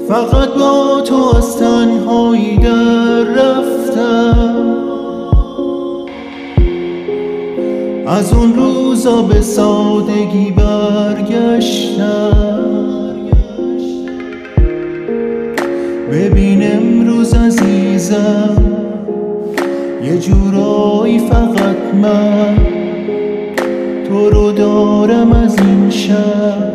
فقط با تو از تنهایی در رفتم، از اون روزا به سادگی برگشتم. ببین امروز عزیزم، یه جورایی فقط من تو رو دارم از این شب.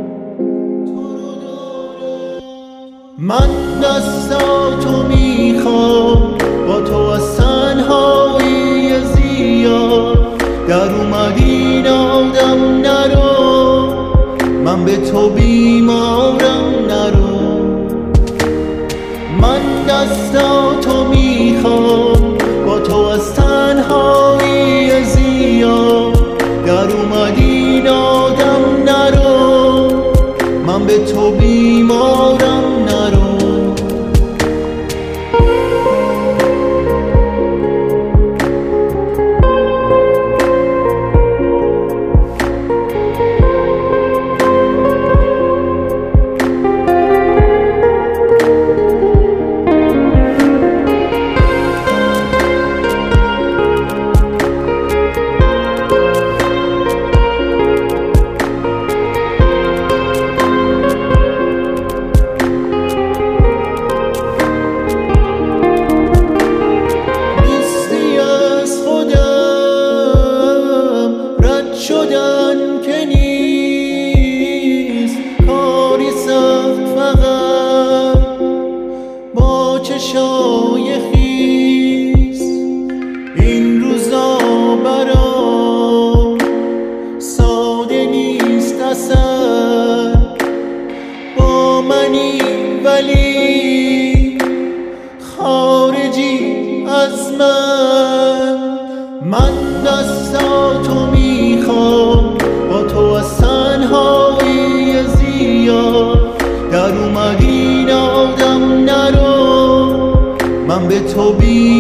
من دستاتو میخوام با تو از تنهایی زیاد در اومدین آدم نرو، من به تو بیمارم نرو. من دستاتو میخوام با تو از تنهایی زیاد در اومدین آدم نرو، من به تو بیمارم نرو. شدن که نیست کاری سخت، فقط با چشای خیس این روزا برام ساده نیست اصلا. با منی ولی خارجی از من دستاتو میخوام با تو از تنهایی زیاد در اومدین آدم نرو، من به تو